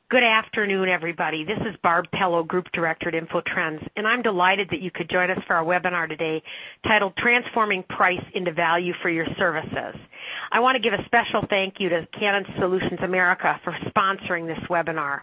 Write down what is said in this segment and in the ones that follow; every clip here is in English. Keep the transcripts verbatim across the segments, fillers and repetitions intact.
Good afternoon, everybody. This is Barb Pello, Group Director at InfoTrends, and I'm delighted that you could join us for our webinar today titled Transforming Price into Value for Your Services. I want to give a special thank you to Canon Solutions America for sponsoring this webinar.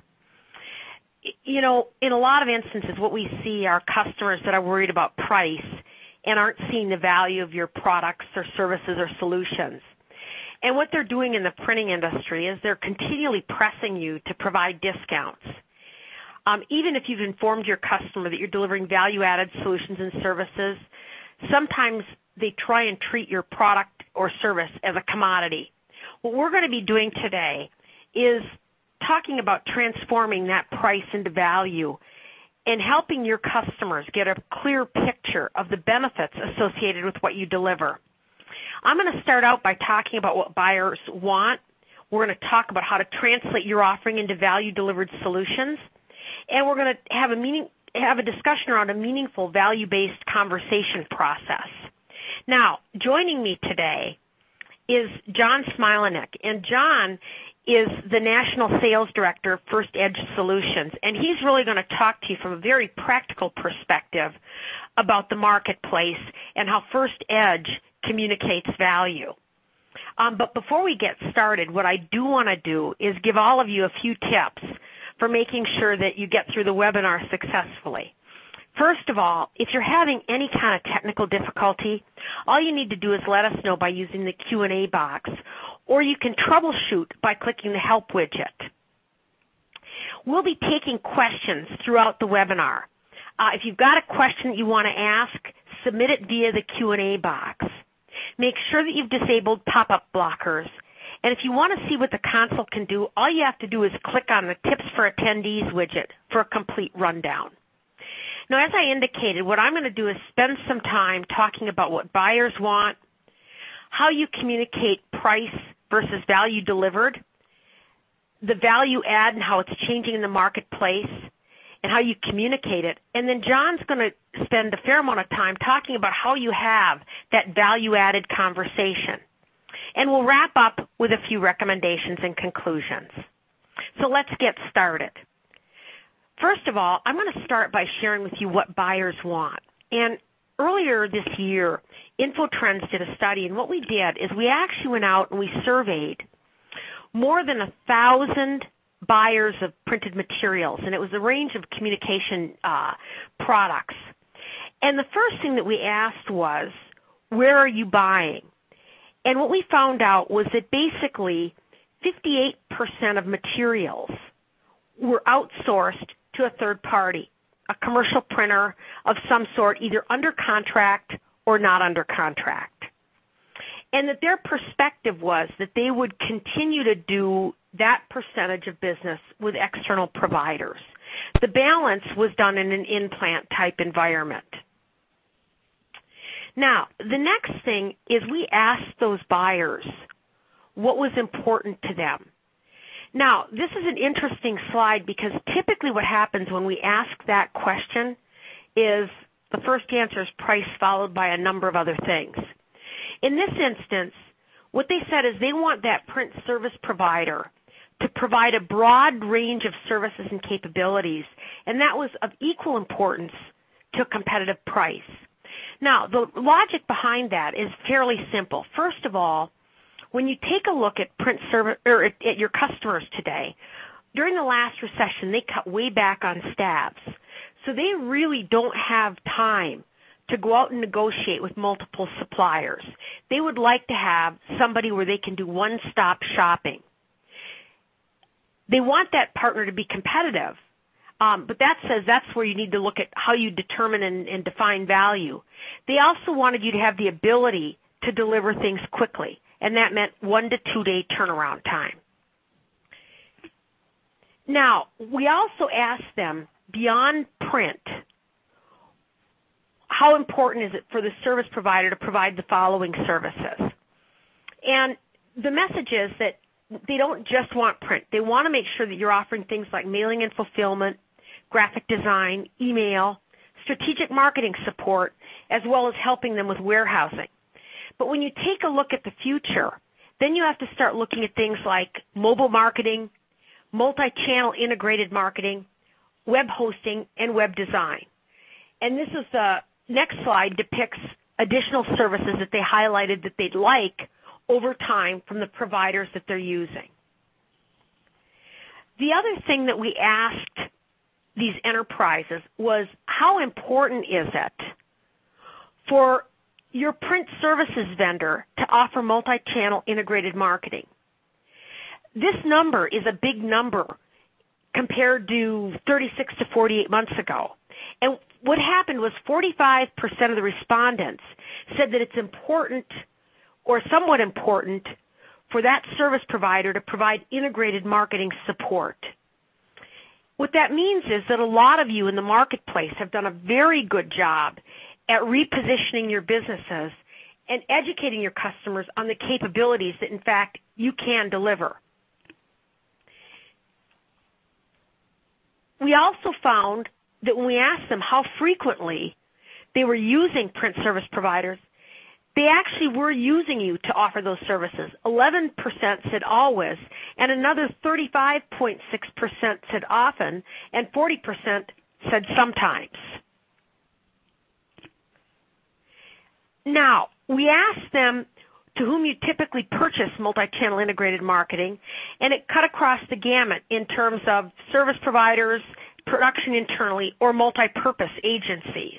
You know, in a lot of instances, what we see are customers that are worried about price and aren't seeing the value of your products or services or solutions. And what they're doing in the printing industry is they're continually pressing you to provide discounts. Um, even if you've informed your customer that you're delivering value-added solutions and services, sometimes they try and treat your product or service as a commodity. What we're going to be doing today is talking about transforming that price into value and helping your customers get a clear picture of the benefits associated with what you deliver. I'm going to start out by talking about what buyers want. We're going to talk about how to translate your offering into value-delivered solutions. And we're going to have a, meaning, have a discussion around a meaningful value-based conversation process. Now, joining me today is John Smilenick. And John is the National Sales Director of First Edge Solutions. And he's really going to talk to you from a very practical perspective about the marketplace and how First Edge communicates value. Um, but before we get started, what I do want to do is give all of you a few tips for making sure that you get through the webinar successfully. First of all, if you're having any kind of technical difficulty, all you need to do is let us know by using the Q and A box, or you can troubleshoot by clicking the Help widget. We'll be taking questions throughout the webinar. Uh, if you've got a question that you want to ask, submit it via the Q and A box. Make sure that you've disabled pop-up blockers. And if you want to see what the console can do, all you have to do is click on the Tips for Attendees widget for a complete rundown. Now, as I indicated, what I'm going to do is spend some time talking about what buyers want, how you communicate price versus value delivered, the value add and how it's changing in the marketplace, and how you communicate it. And then John's going to spend a fair amount of time talking about how you have that value-added conversation. And we'll wrap up with a few recommendations and conclusions. So let's get started. First of all, I'm going to start by sharing with you what buyers want. And earlier this year, InfoTrends did a study, and what we did is we actually went out and we surveyed more than a thousand buyers of printed materials, and it was a range of communication uh, products. And the first thing that we asked was, where are you buying? And what we found out was that basically fifty-eight percent of materials were outsourced to a third party, a commercial printer of some sort, either under contract or not under contract. And that their perspective was that they would continue to do that percentage of business with external providers. The balance was done in an in-plant type environment. Now, the next thing is we asked those buyers what was important to them. Now, this is an interesting slide because typically what happens when we ask that question is the first answer is price followed by a number of other things. In this instance, what they said is they want that print service provider to provide a broad range of services and capabilities, and that was of equal importance to a competitive price. Now, the logic behind that is fairly simple. First of all, when you take a look at print service or at, at your customers today, during the last recession, they cut way back on staffs, so they really don't have time to go out and negotiate with multiple suppliers. They would like to have somebody where they can do one-stop shopping. They want that partner to be competitive, um, but that says that's where you need to look at how you determine and, and define value. They also wanted you to have the ability to deliver things quickly, and that meant one to two day turnaround time. Now, we also asked them, beyond print, how important is it for the service provider to provide the following services? And the message is that they don't just want print. They want to make sure that you're offering things like mailing and fulfillment, graphic design, email, strategic marketing support, as well as helping them with warehousing. But when you take a look at the future, then you have to start looking at things like mobile marketing, multi-channel integrated marketing, web hosting, and web design. And this is the next slide depicts additional services that they highlighted that they'd like over time from the providers that they're using. The other thing that we asked these enterprises was, how important is it for your print services vendor to offer multi-channel integrated marketing? This number is a big number compared to thirty-six to forty-eight months ago. And what happened was forty-five percent of the respondents said that it's important or somewhat important for that service provider to provide integrated marketing support. What that means is that a lot of you in the marketplace have done a very good job at repositioning your businesses and educating your customers on the capabilities that, in fact, you can deliver. We also found that when we asked them how frequently they were using print service providers, they actually were using you to offer those services. eleven percent said always, and another thirty-five point six percent said often, and forty percent said sometimes. Now, we asked them to whom you typically purchase multi-channel integrated marketing, and it cut across the gamut in terms of service providers, production internally, or multi-purpose agencies.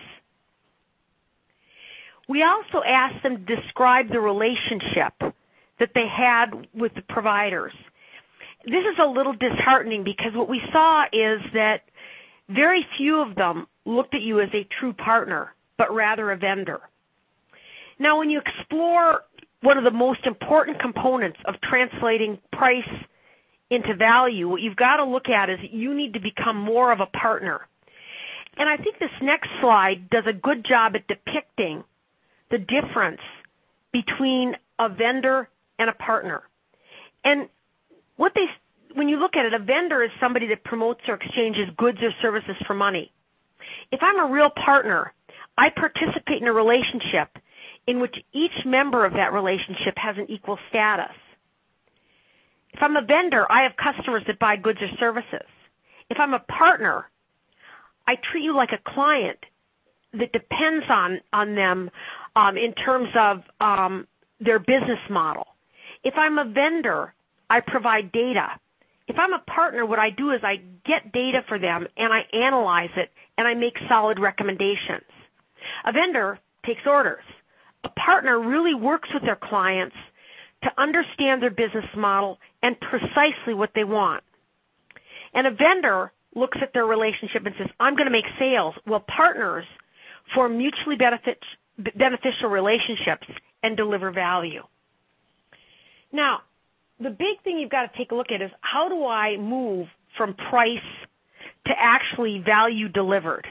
We also asked them to describe the relationship that they had with the providers. This is a little disheartening because what we saw is that very few of them looked at you as a true partner, but rather a vendor. Now, when you explore one of the most important components of translating price into value, what you've got to look at is you need to become more of a partner. And I think this next slide does a good job at depicting the difference between a vendor and a partner. And what they, when you look at it, a vendor is somebody that promotes or exchanges goods or services for money. If I'm a real partner, I participate in a relationship in which each member of that relationship has an equal status. If I'm a vendor, I have customers that buy goods or services. If I'm a partner, I treat you like a client that depends on, on them um, in terms of um, their business model. If I'm a vendor, I provide data. If I'm a partner, what I do is I get data for them and I analyze it and I make solid recommendations. A vendor takes orders. A partner really works with their clients to understand their business model and precisely what they want. And a vendor looks at their relationship and says, I'm going to make sales. Well, partners form mutually benefit, beneficial relationships and deliver value. Now, the big thing you've got to take a look at is, how do I move from price to actually value delivered?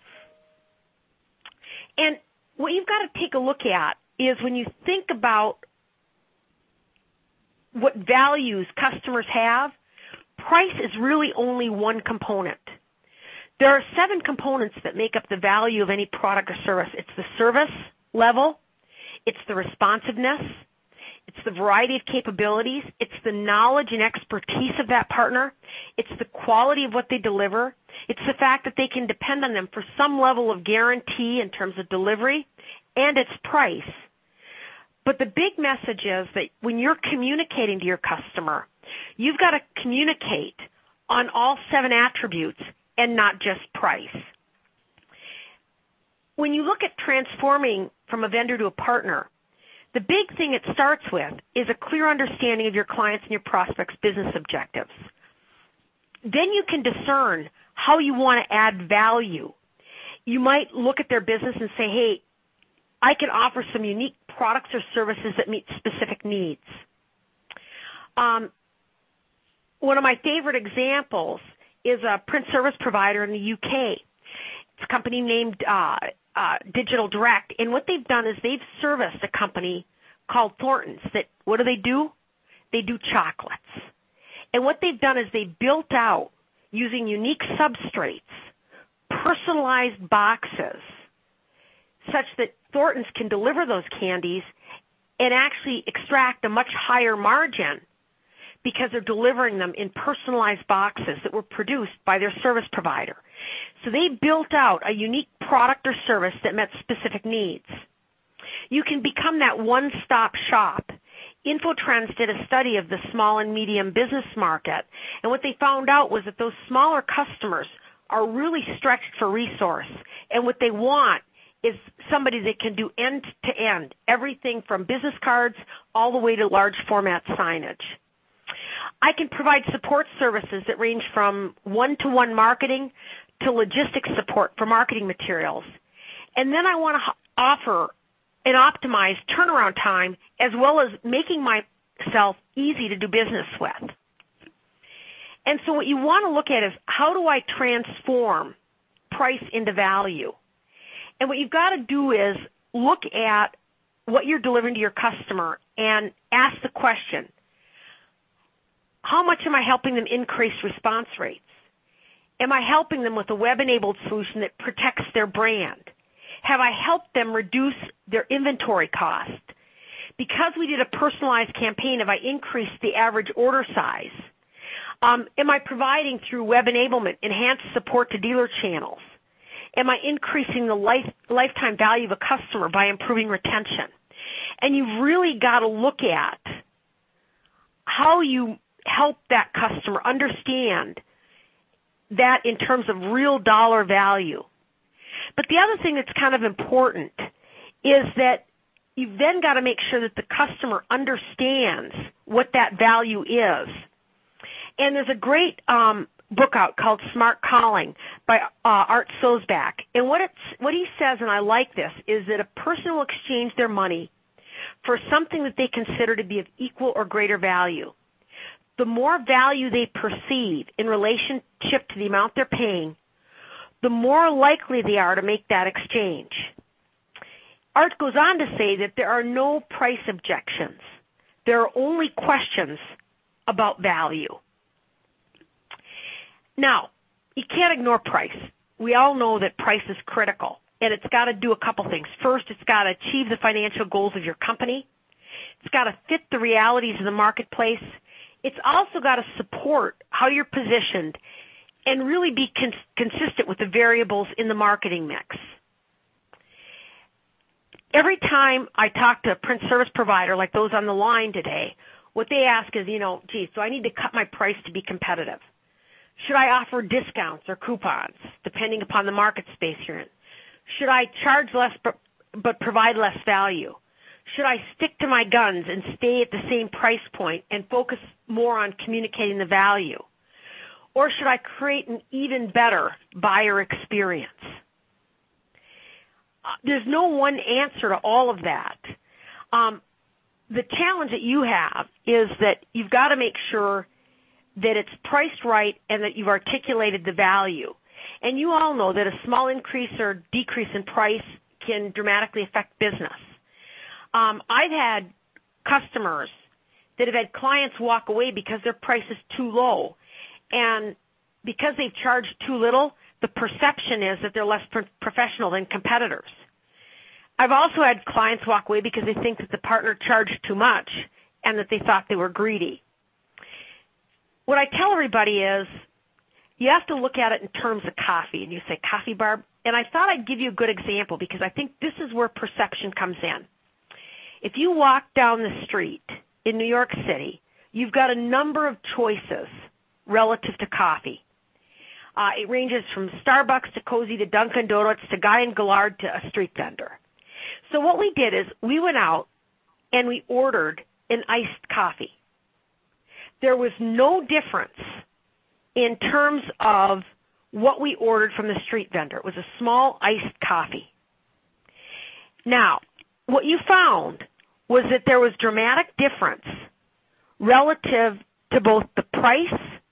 And what you've got to take a look at is, when you think about what values customers have, price is really only one component. There are seven components that make up the value of any product or service. It's the service level, it's the responsiveness, it's the variety of capabilities, it's the knowledge and expertise of that partner, it's the quality of what they deliver, it's the fact that they can depend on them for some level of guarantee in terms of delivery, and it's price. But the big message is that when you're communicating to your customer, you've got to communicate on all seven attributes and not just price. When you look at transforming from a vendor to a partner, the big thing it starts with is a clear understanding of your clients' and your prospects' business objectives. Then you can discern how you want to add value. You might look at their business and say, hey, I can offer some unique products or services that meet specific needs. Um, one of my favorite examples is a print service provider in the U K. It's a company named uh, uh, Digital Direct, and what they've done is they've serviced a company called Thorntons. That what do they do? They do chocolates. And what they've done is they built out, using unique substrates, personalized boxes, such that Thorntons can deliver those candies and actually extract a much higher margin because they're delivering them in personalized boxes that were produced by their service provider. So they built out a unique product or service that met specific needs. You can become that one-stop shop. InfoTrends did a study of the small and medium business market, and what they found out was that those smaller customers are really stretched for resource, and what they want is somebody that can do end-to-end, everything from business cards all the way to large format signage. I can provide support services that range from one-to-one marketing to logistics support for marketing materials. And then I want to offer an optimized turnaround time as well as making myself easy to do business with. And so what you want to look at is, how do I transform price into value? And what you've got to do is look at what you're delivering to your customer and ask the question, how much am I helping them increase response rates? Am I helping them with a web-enabled solution that protects their brand? Have I helped them reduce their inventory cost? Because we did a personalized campaign, have I increased the average order size? Um, am I providing, through web enablement, enhanced support to dealer channels? Am I increasing the life, lifetime value of a customer by improving retention? And you've really got to look at how you help that customer understand that in terms of real dollar value. But the other thing that's kind of important is that you've then got to make sure that the customer understands what that value is. And there's a great um, book out called Smart Calling by uh, Art Sosbach. And what, it's, what he says, and I like this, is that a person will exchange their money for something that they consider to be of equal or greater value. The more value they perceive in relationship to the amount they're paying, the more likely they are to make that exchange. Art goes on to say that there are no price objections. There are only questions about value. Now, you can't ignore price. We all know that price is critical, and it's got to do a couple things. First, it's got to achieve the financial goals of your company. It's got to fit the realities of the marketplace. It's also got to support how you're positioned and really be cons- consistent with the variables in the marketing mix. Every time I talk to a print service provider like those on the line today, what they ask is, you know, geez, so I need to cut my price to be competitive. Should I offer discounts or coupons, depending upon the market space you're in? Should I charge less but, but provide less value? Should I stick to my guns and stay at the same price point and focus more on communicating the value? Or should I create an even better buyer experience? Uh, there's no one answer to all of that. Um, the challenge that you have is that you've got to make sure that it's priced right and that you've articulated the value. And you all know that a small increase or decrease in price can dramatically affect business. Um, I've had customers that have had clients walk away because their price is too low. And because they've charged too little, the perception is that they're less pro- professional than competitors. I've also had clients walk away because they think that the partner charged too much and that they thought they were greedy. What I tell everybody is, you have to look at it in terms of coffee. And you say, coffee, Barb? And I thought I'd give you a good example because I think this is where perception comes in. If you walk down the street in New York City, you've got a number of choices relative to coffee. Uh, it ranges from Starbucks to Cozy to Dunkin' Donuts to Guy and Gillard to a street vendor. So what we did is we went out and we ordered an iced coffee. There was no difference in terms of what we ordered from the street vendor. It was a small iced coffee. Now, what you found was that there was dramatic difference relative to both the price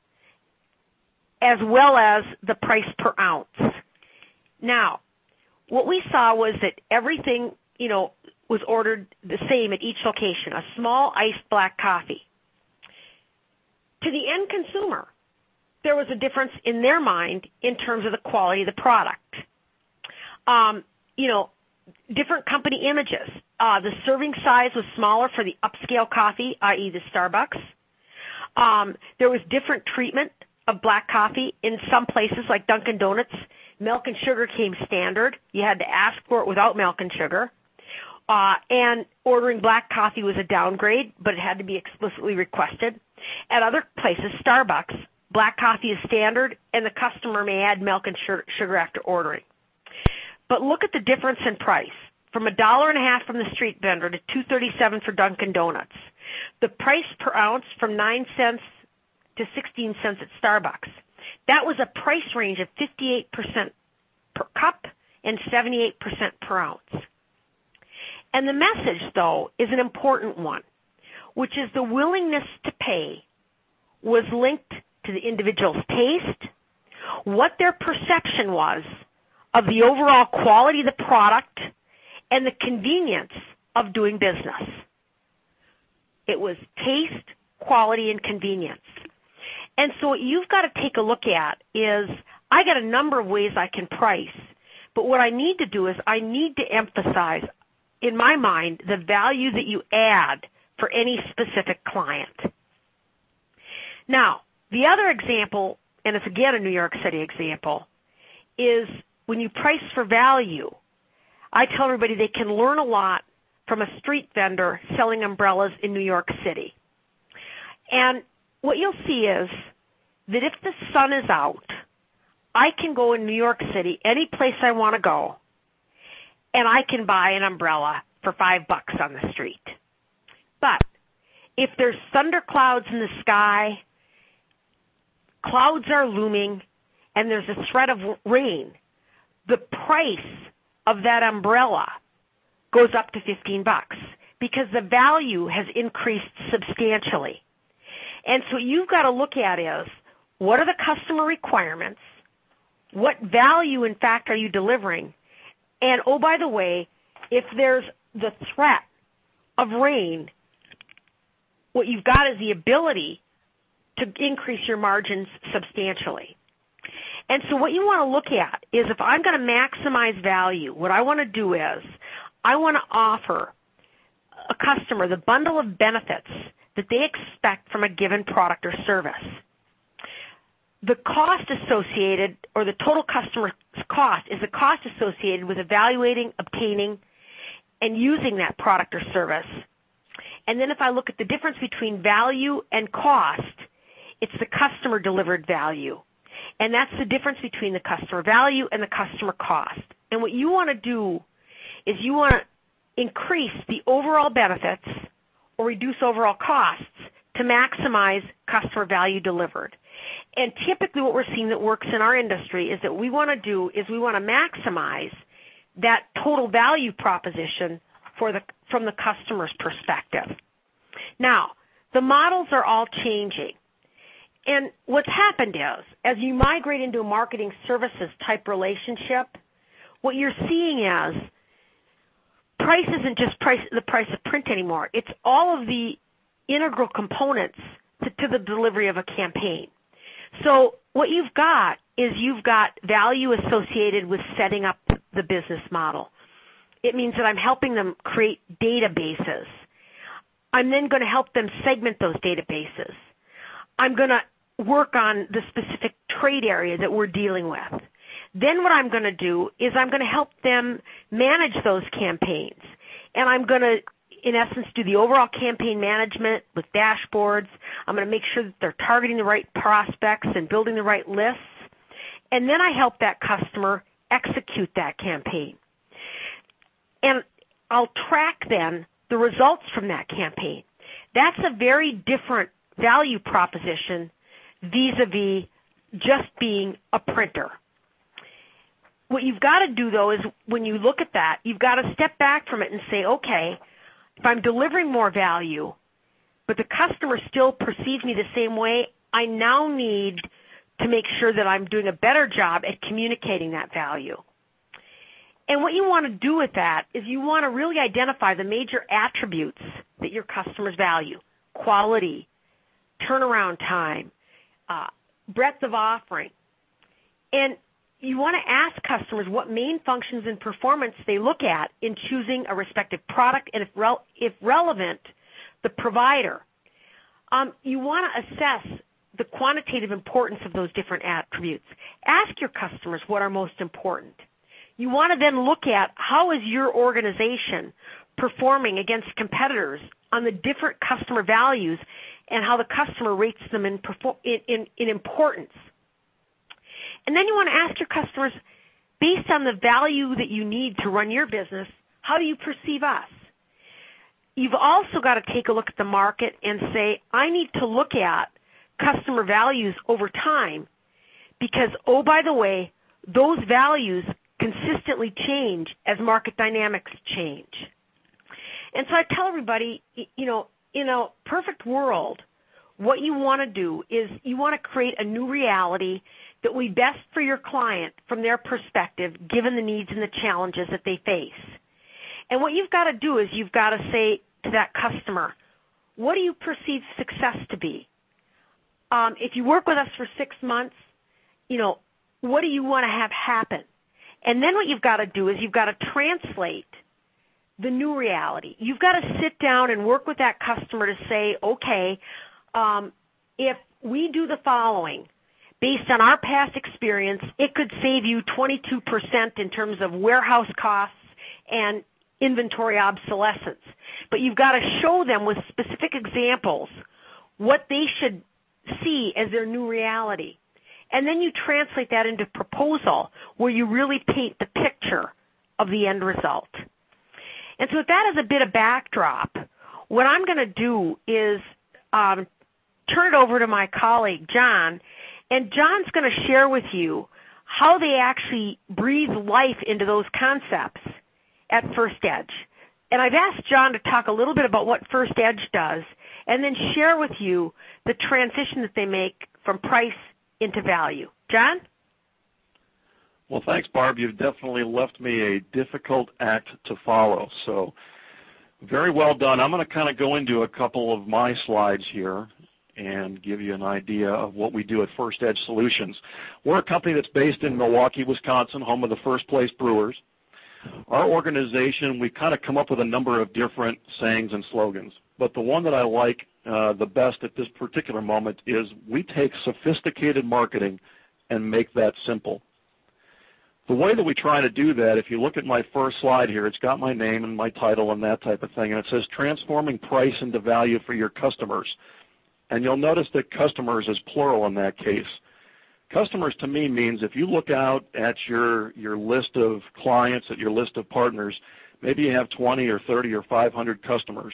as well as the price per ounce. Now, what we saw was that everything, you know, was ordered the same at each location, a small iced black coffee. To the end consumer, there was a difference in their mind in terms of the quality of the product. Um, you know, different company images. Uh, the serving size was smaller for the upscale coffee, that is the Starbucks. Um, there was different treatment of black coffee. In some places, like Dunkin' Donuts, milk and sugar came standard. You had to ask for it without milk and sugar. Uh, and ordering black coffee was a downgrade, but it had to be explicitly requested. At other places, Starbucks, black coffee is standard, and the customer may add milk and sugar after ordering. But look at the difference in price. From a dollar and a half from the street vendor to two thirty-seven for Dunkin' Donuts. The price per ounce from nine cents to sixteen cents at Starbucks. That was a price range of fifty-eight percent per cup and seventy-eight percent per ounce. And the message, though, is an important one, which is the willingness to pay was linked to the individual's taste, what their perception was of the overall quality of the product, and the convenience of doing business. It was taste, quality, and convenience. And so what you've got to take a look at is, I got a number of ways I can price, but what I need to do is I need to emphasize, in my mind, the value that you add for any specific client. Now, the other example, and it's again a New York City example, is when you price for value, I tell everybody they can learn a lot from a street vendor selling umbrellas in New York City. And what you'll see is that if the sun is out, I can go in New York City, any place I want to go, and I can buy an umbrella for five bucks on the street. But if there's thunderclouds in the sky, clouds are looming, and there's a threat of rain, the price of that umbrella goes up to fifteen bucks because the value has increased substantially. And so what you've got to look at is, what are the customer requirements? What value, in fact, are you delivering? And, oh, by the way, if there's the threat of rain, what you've got is the ability to increase your margins substantially. And so what you want to look at is, if I'm going to maximize value, what I want to do is I want to offer a customer the bundle of benefits that they expect from a given product or service. The cost associated, or the total customer cost, is the cost associated with evaluating, obtaining, and using that product or service. And then if I look at the difference between value and cost, it's the customer delivered value. And that's the difference between the customer value and the customer cost. And what you want to do is you want to increase the overall benefits or reduce overall costs to maximize customer value delivered. And typically what we're seeing that works in our industry is that we want to do is we want to maximize that total value proposition for the, from the customer's perspective. Now, the models are all changing. And what's happened is, as you migrate into a marketing services type relationship, what you're seeing is price isn't just price, the price of print anymore. It's all of the integral components to, to the delivery of a campaign. So what you've got is you've got value associated with setting up the business model. It means that I'm helping them create databases. I'm then going to help them segment those databases. I'm going to work on the specific trade area that we're dealing with. Then what I'm going to do is I'm going to help them manage those campaigns. And I'm going to, in essence, do the overall campaign management with dashboards. I'm going to make sure that they're targeting the right prospects and building the right lists. And then I help that customer execute that campaign. And I'll track then the results from that campaign. That's a very different value proposition vis-a-vis just being a printer. What you've got to do, though, is when you look at that, you've got to step back from it and say, okay, if I'm delivering more value, but the customer still perceives me the same way, I now need to make sure that I'm doing a better job at communicating that value. And what you want to do with that is you want to really identify the major attributes that your customers value: quality, turnaround time, uh, breadth of offering. And you want to ask customers what main functions and performance they look at in choosing a respective product, and if, re- if relevant, the provider. Um, you want to assess the quantitative importance of those different attributes. Ask your customers what are most important. You want to then look at how is your organization performing against competitors on the different customer values and how the customer rates them in, in, in, in importance. And then you want to ask your customers, based on the value that you need to run your business, how do you perceive us? You've also got to take a look at the market and say, I need to look at customer values over time because, oh, by the way, those values consistently change as market dynamics change. And so I tell everybody, you know, in a perfect world, what you want to do is you want to create a new reality that will be best for your client from their perspective, given the needs and the challenges that they face. And what you've got to do is you've got to say to that customer, what do you perceive success to be? Um, if you work with us for six months, you know, what do you want to have happen? And then what you've got to do is you've got to translate the new reality. You've got to sit down and work with that customer to say, okay, um, if we do the following, based on our past experience, it could save you twenty-two percent in terms of warehouse costs and inventory obsolescence. But you've got to show them with specific examples what they should see as their new reality. And then you translate that into proposal where you really paint the picture of the end result. And so with that as a bit of backdrop, what I'm going to do is um, turn it over to my colleague, John, and John's going to share with you how they actually breathe life into those concepts at First Edge. And I've asked John to talk a little bit about what First Edge does and then share with you the transition that they make from price into value. John? Well, thanks, Barb. You've definitely left me a difficult act to follow. So very well done. I'm going to kind of go into a couple of my slides here and give you an idea of what we do at First Edge Solutions. We're a company that's based in Milwaukee, Wisconsin, home of the First Place Brewers. Our organization, we kind of come up with a number of different sayings and slogans, but the one that I like uh, the best at this particular moment is we take sophisticated marketing and make that simple. The way that we try to do that, if you look at my first slide here, it's got my name and my title and that type of thing, and it says transforming price into value for your customers. And you'll notice that customers is plural in that case. Customers to me means if you look out at your, your list of clients, at your list of partners, maybe you have twenty or thirty or five hundred customers.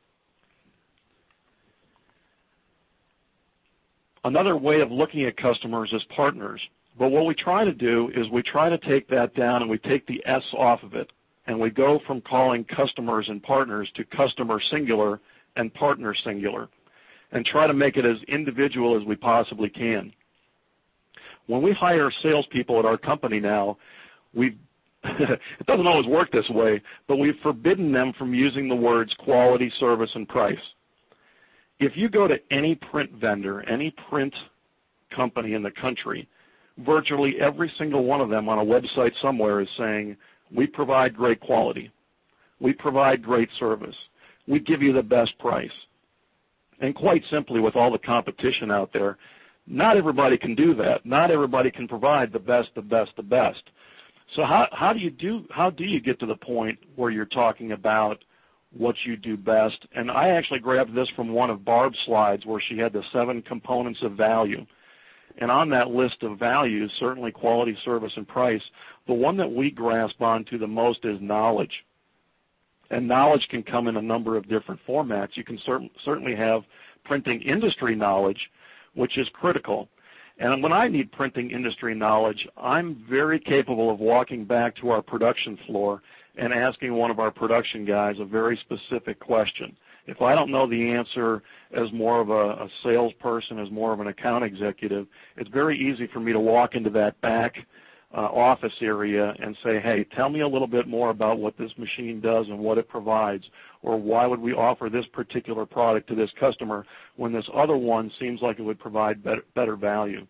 Another way of looking at customers is partners. But what we try to do is we try to take that down and we take the S off of it. And we go from calling customers and partners to customer singular and partner singular and try to make it as individual as we possibly can. When we hire salespeople at our company now, we it doesn't always work this way, but we've forbidden them from using the words quality, service, and price. If you go to any print vendor, any print company in the country, virtually every single one of them on a website somewhere is saying, we provide great quality. We provide great service. We give you the best price. And quite simply, with all the competition out there, not everybody can do that. Not everybody can provide the best, the best, the best. So how, how do you do, how do you get to the point where you're talking about what you do best? And I actually grabbed this from one of Barb's slides where she had the seven components of value. And on that list of values, certainly quality, service, and price, the one that we grasp onto the most is knowledge. And knowledge can come in a number of different formats. You can cer- certainly have printing industry knowledge, which is critical. And when I need printing industry knowledge, I'm very capable of walking back to our production floor and asking one of our production guys a very specific question. If I don't know the answer as more of a, a salesperson, as more of an account executive, it's very easy for me to walk into that back uh, office area and say, hey, tell me a little bit more about what this machine does and what it provides, or why would we offer this particular product to this customer when this other one seems like it would provide better, better value.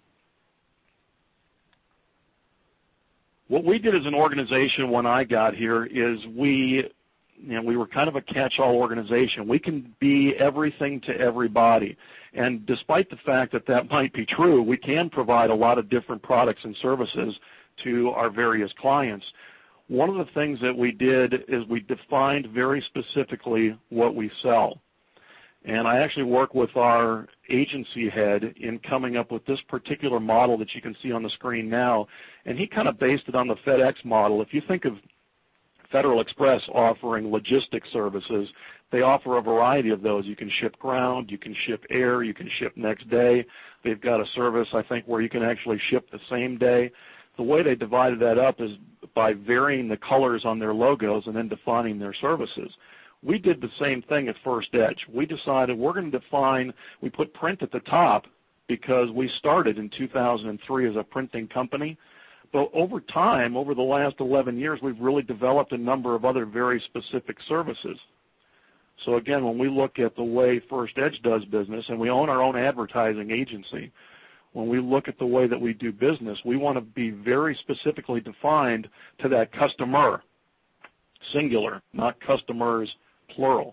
What we did as an organization when I got here is we you know, we were kind of a catch-all organization. We can be everything to everybody. And despite the fact that that might be true, we can provide a lot of different products and services to our various clients. One of the things that we did is we defined very specifically what we sell. And I actually work with our agency head in coming up with this particular model that you can see on the screen now. And he kind of based it on the FedEx model. If you think of Federal Express offering logistics services, they offer a variety of those. You can ship ground, you can ship air, you can ship next day. They've got a service, I think, where you can actually ship the same day. The way they divided that up is by varying the colors on their logos and then defining their services. We did the same thing at First Edge. We decided we're going to define, we put print at the top because we started in two thousand three as a printing company. But over time, over the last eleven years, we've really developed a number of other very specific services. So again, when we look at the way First Edge does business, and we own our own advertising agency, when we look at the way that we do business, we want to be very specifically defined to that customer, singular, not customers, plural.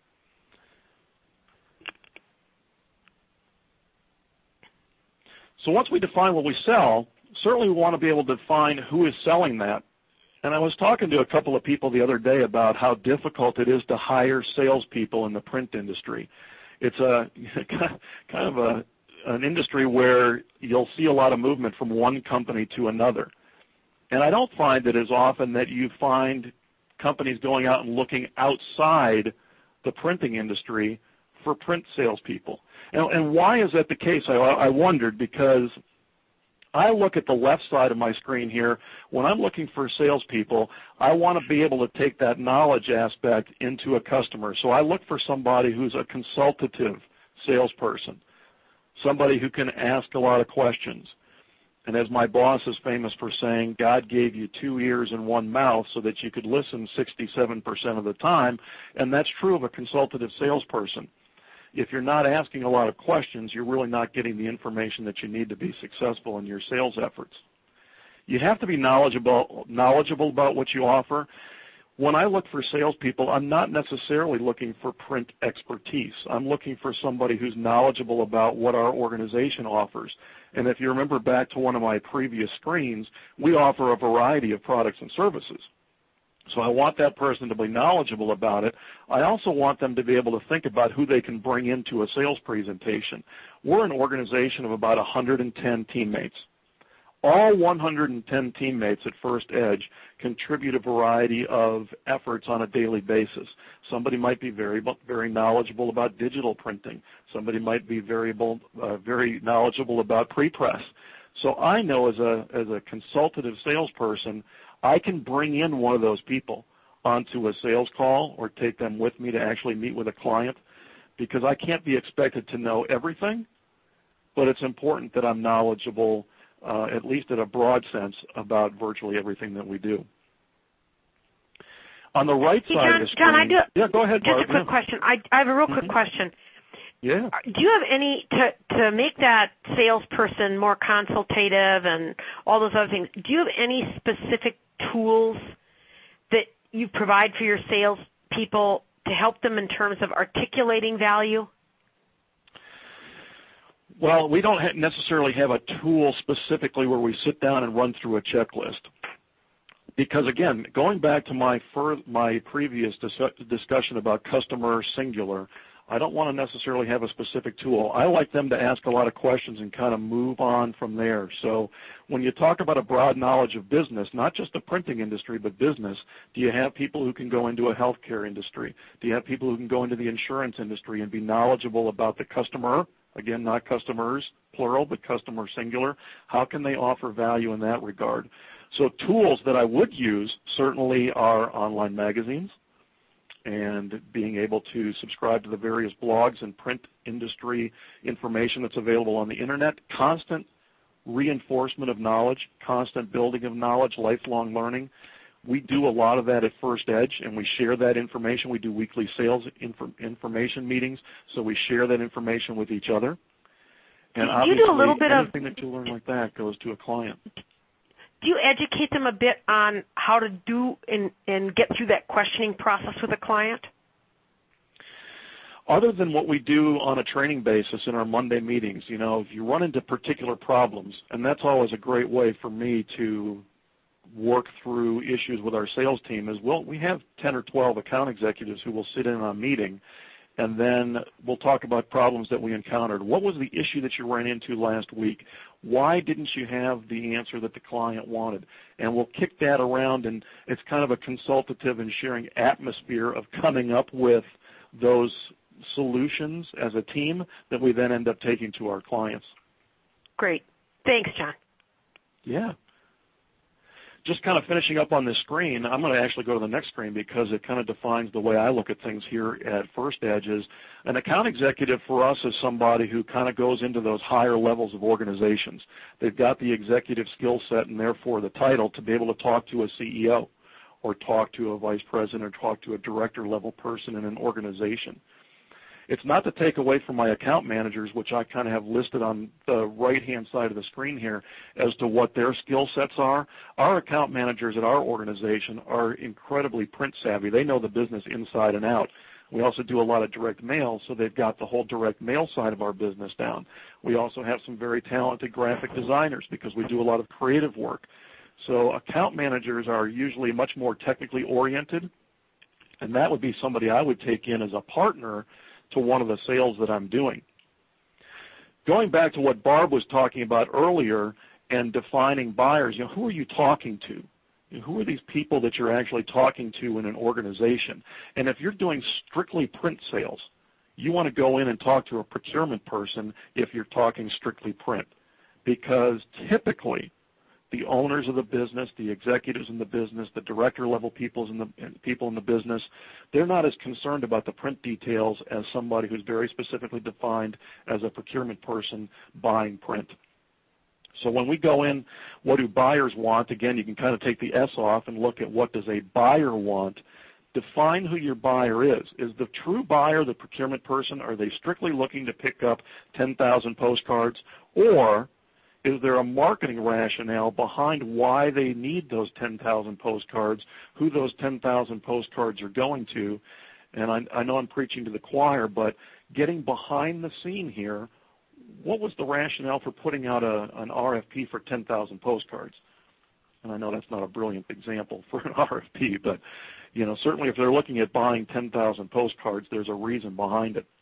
So once we define what we sell, certainly we want to be able to define who is selling that. And I was talking to a couple of people the other day about how difficult it is to hire salespeople in the print industry. It's a kind of a, an industry where you'll see a lot of movement from one company to another. And I don't find it as often that you find companies going out and looking outside the printing industry for print salespeople. And, and why is that the case? I, I wondered, because I look at the left side of my screen here. When I'm looking for salespeople, I want to be able to take that knowledge aspect into a customer. So I look for somebody who's a consultative salesperson, somebody who can ask a lot of questions. And as my boss is famous for saying, God gave you two ears and one mouth so that you could listen sixty-seven percent of the time, and that's true of a consultative salesperson. If you're not asking a lot of questions, you're really not getting the information that you need to be successful in your sales efforts. You have to be knowledgeable, knowledgeable about what you offer. When I look for salespeople, I'm not necessarily looking for print expertise. I'm looking for somebody who's knowledgeable about what our organization offers. And if you remember back to one of my previous screens, we offer a variety of products and services. So I want that person to be knowledgeable about it. I also want them to be able to think about who they can bring into a sales presentation. We're an organization of about one hundred ten teammates. All one hundred ten teammates at First Edge contribute a variety of efforts on a daily basis. Somebody might be very, very knowledgeable about digital printing. Somebody might be very, uh, very knowledgeable about pre-press. So I know as a, as a consultative salesperson, I can bring in one of those people onto a sales call or take them with me to actually meet with a client, because I can't be expected to know everything, but it's important that I'm knowledgeable, uh, at least in a broad sense, about virtually everything that we do. On the right hey, side John, of the screen, John, I do, yeah, go ahead, just Barb. a quick yeah. question. I, I have a real quick Mm-hmm. question. Yeah. Do you have any, to, to make that salesperson more consultative and all those other things, do you have any specific tools that you provide for your salespeople to help them in terms of articulating value? Well, we don't ha- necessarily have a tool specifically where we sit down and run through a checklist. Because, again, going back to my, fir- my previous dis- discussion about customer singular, I don't want to necessarily have a specific tool. I like them to ask a lot of questions and kind of move on from there. So when you talk about a broad knowledge of business, not just the printing industry, but business, do you have people who can go into a healthcare industry? Do you have people who can go into the insurance industry and be knowledgeable about the customer? Again, not customers, plural, but customer singular. How can they offer value in that regard? So tools that I would use certainly are online magazines, and being able to subscribe to the various blogs and print industry information that's available on the internet, constant reinforcement of knowledge, constant building of knowledge, lifelong learning. We do a lot of that at First Edge, and we share that information. We do weekly sales inf- information meetings, so we share that information with each other. And do obviously, you do a little bit anything of, that you learn like that goes to a client. do you educate them a bit on how to do and, and get through that questioning process with a client? Other than what we do on a training basis in our Monday meetings, you know, if you run into particular problems, and that's always a great way for me to work through issues with our sales team, is well, we have ten or twelve account executives who will sit in on a meeting, and then we'll talk about problems that we encountered. What was the issue that you ran into last week? Why didn't you have the answer that the client wanted? And we'll kick that around, and it's kind of a consultative and sharing atmosphere of coming up with those solutions as a team that we then end up taking to our clients. Great. Thanks, John. Yeah. Just kind of finishing up on this screen, I'm going to actually go to the next screen because it kind of defines the way I look at things here at First Edge. Is an account executive for us is somebody who kind of goes into those higher levels of organizations. They've got the executive skill set and therefore the title to be able to talk to a C E O or talk to a vice president or talk to a director level person in an organization. It's not to take away from my account managers, which I kind of have listed on the right-hand side of the screen here as to what their skill sets are. Our account managers at our organization are incredibly print savvy. They know the business inside and out. We also do a lot of direct mail, so they've got the whole direct mail side of our business down. We also have some very talented graphic designers because we do a lot of creative work. So account managers are usually much more technically oriented, and that would be somebody I would take in as a partner to one of the sales that I'm doing. Going back to what Barb was talking about earlier and defining buyers, you know, who are you talking to? You know, who are these people that you're actually talking to in an organization? And if you're doing strictly print sales, you want to go in and talk to a procurement person if you're talking strictly print, because typically the owners of the business, the executives in the business, the director level people in the people in the business, they're not as concerned about the print details as somebody who's very specifically defined as a procurement person buying print. So when we go in, what do buyers want? Again, you can kind of take the S off and look at what does a buyer want. Define who your buyer is. Is the true buyer the procurement person? Are they strictly looking to pick up ten thousand postcards? Or is there a marketing rationale behind why they need those ten thousand postcards, who those ten thousand postcards are going to? And I, I know I'm preaching to the choir, but getting behind the scene here, what was the rationale for putting out a, an R F P for ten thousand postcards? And I know that's not a brilliant example for an R F P, but you know, certainly if they're looking at buying ten thousand postcards, there's a reason behind it.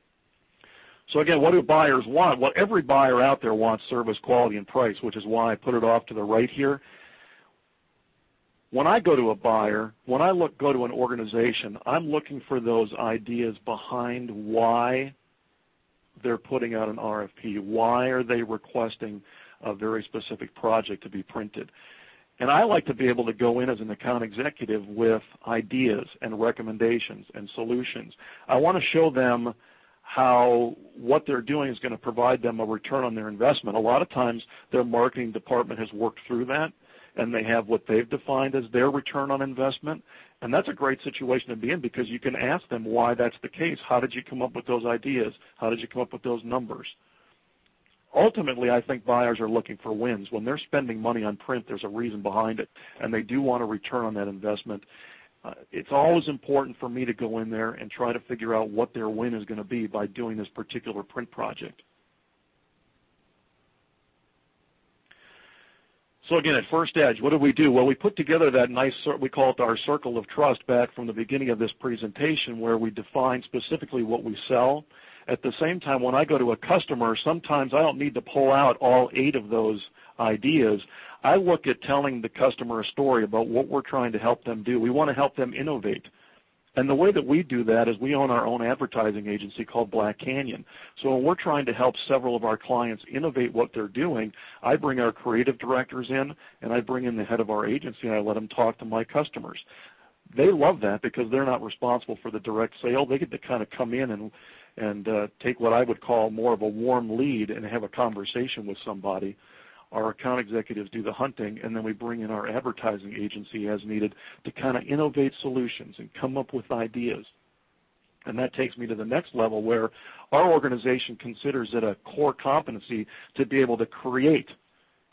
So again, what do buyers want? Well, every buyer out there wants service, quality, and price, which is why I put it off to the right here. When I go to a buyer, when I look go to an organization, I'm looking for those ideas behind why they're putting out an R F P. Why are they requesting a very specific project to be printed? And I like to be able to go in as an account executive with ideas and recommendations and solutions. I want to show them how what they're doing is going to provide them a return on their investment. A lot of times their marketing department has worked through that, and they have what they've defined as their return on investment. And that's a great situation to be in because you can ask them why that's the case. How did you come up with those ideas? How did you come up with those numbers? Ultimately, I think buyers are looking for wins. When they're spending money on print, there's a reason behind it, and they do want a return on that investment. Uh, it's always important for me to go in there and try to figure out what their win is going to be by doing this particular print project. So again, at First Edge, what did we do? Well, we put together that nice, we call it our circle of trust back from the beginning of this presentation, where we define specifically what we sell. At the same time, when I go to a customer, sometimes I don't need to pull out all eight of those ideas. I look at telling the customer a story about what we're trying to help them do. We want to help them innovate. And the way that we do that is we own our own advertising agency called Black Canyon. So when we're trying to help several of our clients innovate what they're doing, I bring our creative directors in, and I bring in the head of our agency, and I let them talk to my customers. They love that because they're not responsible for the direct sale. They get to kind of come in and, and uh, take what I would call more of a warm lead and have a conversation with somebody. Our account executives do the hunting, and then we bring in our advertising agency as needed to kind of innovate solutions and come up with ideas. And that takes me to the next level, where our organization considers it a core competency to be able to create,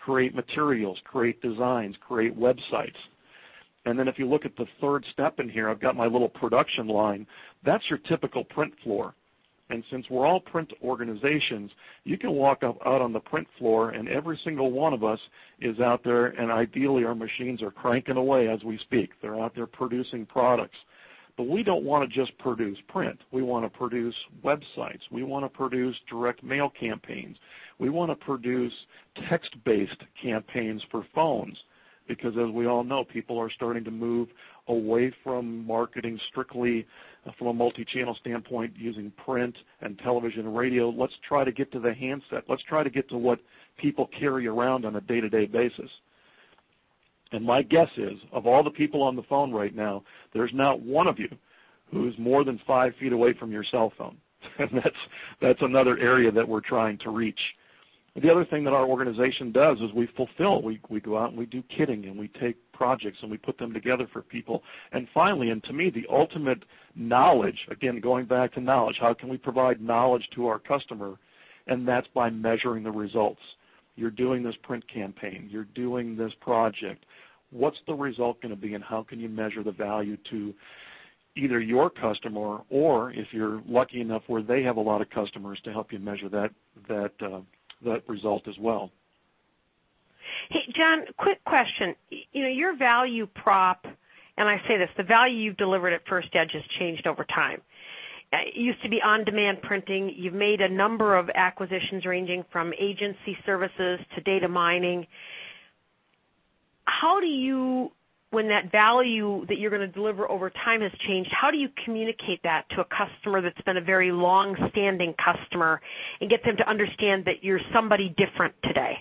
create materials, create designs, create websites. And then if you look at the third step in here, I've got my little production line. That's your typical print floor. And since we're all print organizations, you can walk up out on the print floor, and every single one of us is out there, and ideally our machines are cranking away as we speak. They're out there producing products. But we don't want to just produce print. We want to produce websites. We want to produce direct mail campaigns. We want to produce text-based campaigns for phones, because as we all know, people are starting to move away from marketing strictly from a multi-channel standpoint using print and television and radio. Let's try to get to the handset. Let's try to get to what people carry around on a day-to-day basis. And my guess is, of all the people on the phone right now, there's not one of you who's more than five feet away from your cell phone. And that's, that's another area that we're trying to reach. The other thing that our organization does is we fulfill. We, we go out and we do kitting, and we take projects and we put them together for people. And finally, and to me, the ultimate knowledge, again, going back to knowledge, how can we provide knowledge to our customer? And that's by measuring the results. You're doing this print campaign. You're doing this project. What's the result going to be, and how can you measure the value to either your customer, or if you're lucky enough where they have a lot of customers, to help you measure that, that uh, that result as well. Hey, John, quick question. You know, your value prop, and I say this, the value you've delivered at First Edge has changed over time. It used to be on-demand printing. You've made a number of acquisitions ranging from agency services to data mining. How do you, when that value that you're going to deliver over time has changed, how do you communicate that to a customer that's been a very long-standing customer and get them to understand that you're somebody different today?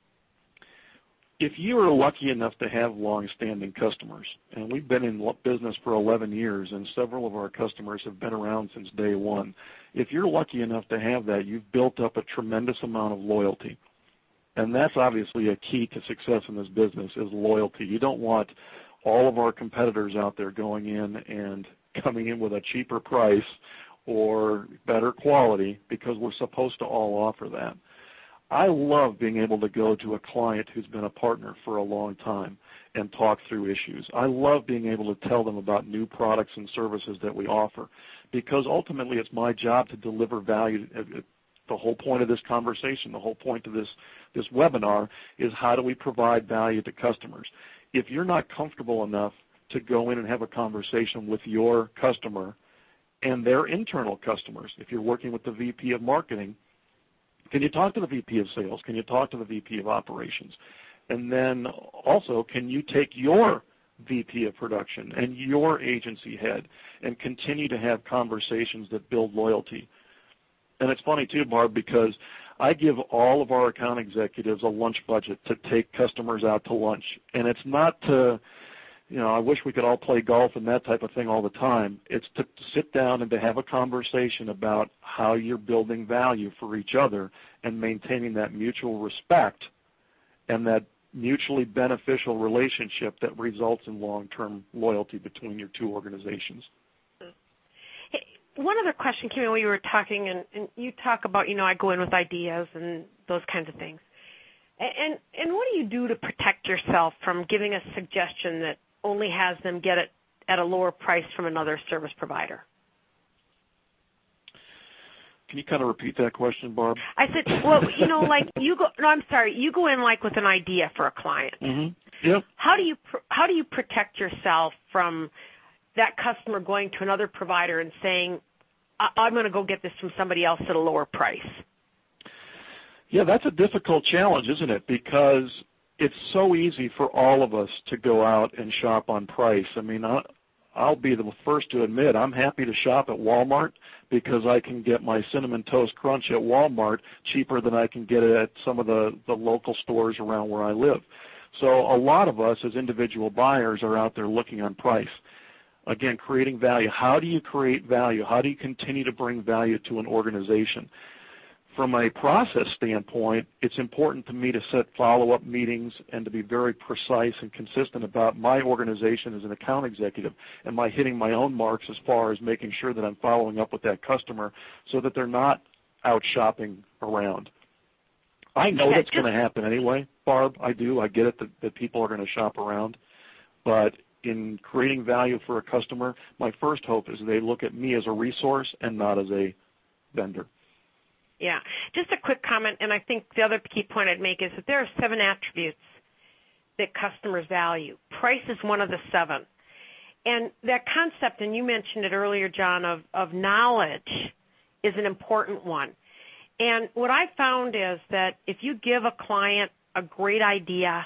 If you are lucky enough to have long-standing customers, and we've been in business for eleven years, and several of our customers have been around since day one, if you're lucky enough to have that, you've built up a tremendous amount of loyalty. And that's obviously a key to success in this business, is loyalty. You don't want all of our competitors out there going in and coming in with a cheaper price or better quality, because we're supposed to all offer that. I love being able to go to a client who's been a partner for a long time and talk through issues. I love being able to tell them about new products and services that we offer, because ultimately it's my job to deliver value. The whole point of this conversation, the whole point of this, this webinar is how do we provide value to customers. If you're not comfortable enough to go in and have a conversation with your customer and their internal customers, if you're working with the V P of marketing, can you talk to the V P of sales? Can you talk to the V P of operations? And then also, can you take your V P of production and your agency head and continue to have conversations that build loyalty? And it's funny, too, Barb, because I give all of our account executives a lunch budget to take customers out to lunch. And it's not to, you know, I wish we could all play golf and that type of thing all the time. It's to sit down and to have a conversation about how you're building value for each other and maintaining that mutual respect and that mutually beneficial relationship that results in long-term loyalty between your two organizations. One other question came in when you were talking, and, and you talk about, you know, I go in with ideas and those kinds of things. And, and what do you do to protect yourself from giving a suggestion that only has them get it at a lower price from another service provider? Can you kind of repeat that question, Barb? I said, well, you know, like you go, no, I'm sorry, you go in like with an idea for a client. Mm-hmm. Yep. How do you, how do you protect yourself from that customer going to another provider and saying, I'm going to go get this from somebody else at a lower price? Yeah, that's a difficult challenge, isn't it? Because it's so easy for all of us to go out and shop on price. I mean, I, I'll be the first to admit I'm happy to shop at Walmart because I can get my Cinnamon Toast Crunch at Walmart cheaper than I can get it at some of the, the local stores around where I live. So a lot of us as individual buyers are out there looking on price. Again, creating value. How do you create value? How do you continue to bring value to an organization? From a process standpoint, it's important to me to set follow-up meetings and to be very precise and consistent about my organization as an account executive. Am I hitting my own marks as far as making sure that I'm following up with that customer so that they're not out shopping around? I know Okay, that's just- going to happen anyway, Barb. I do. I get it that, that people are going to shop around. But in creating value for a customer, my first hope is they look at me as a resource and not as a vendor. Yeah. Just a quick comment, and I think the other key point I'd make is that there are seven attributes that customers value. Price is one of the seven. And that concept, and you mentioned it earlier, John, of, of knowledge is an important one. And what I found is that if you give a client a great idea,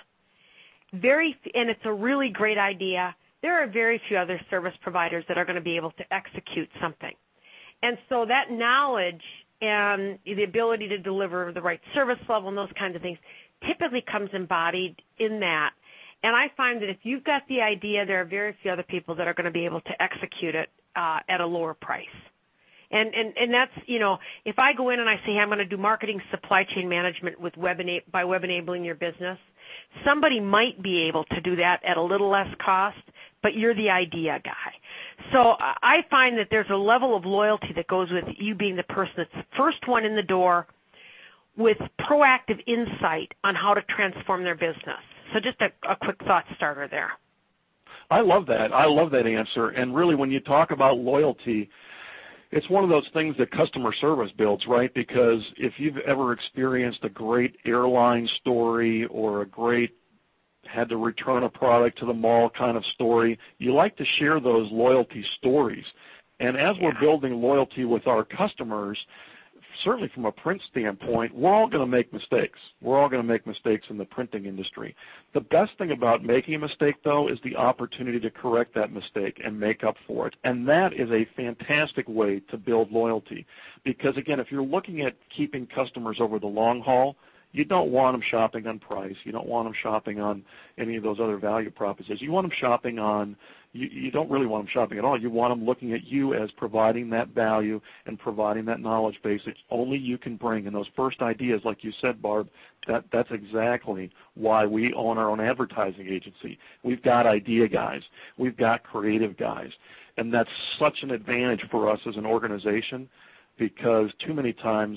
very, and it's a really great idea, there are very few other service providers that are going to be able to execute something. And so that knowledge and the ability to deliver the right service level and those kinds of things typically comes embodied in that. And I find that if you've got the idea, there are very few other people that are going to be able to execute it uh, at a lower price. And, and and that's, you know, if I go in and I say, hey, I'm going to do marketing supply chain management with web ena- by web enabling your business, somebody might be able to do that at a little less cost, but you're the idea guy. So I find that there's a level of loyalty that goes with you being the person that's the first one in the door with proactive insight on how to transform their business. So just a, a quick thought starter there. I love that. I love that answer. And really, when you talk about loyalty, it's one of those things that customer service builds, right? Because if you've ever experienced a great airline story or a great had to return a product to the mall kind of story, you like to share those loyalty stories. And as Yeah. we're building loyalty with our customers, certainly from a print standpoint, we're all going to make mistakes. We're all going to make mistakes in the printing industry. The best thing about making a mistake, though, is the opportunity to correct that mistake and make up for it. And that is a fantastic way to build loyalty. Because, again, if you're looking at keeping customers over the long haul, you don't want them shopping on price. You don't want them shopping on any of those other value propositions. You want them shopping on, you, you don't really want them shopping at all. You want them looking at you as providing that value and providing that knowledge base that only you can bring. And those first ideas, like you said, Barb, that, that's exactly why we own our own advertising agency. We've got idea guys. We've got creative guys. And that's such an advantage for us as an organization because too many times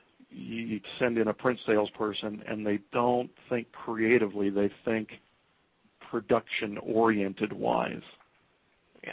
you send in a print salesperson and they don't think creatively, they think production-oriented wise. Yeah.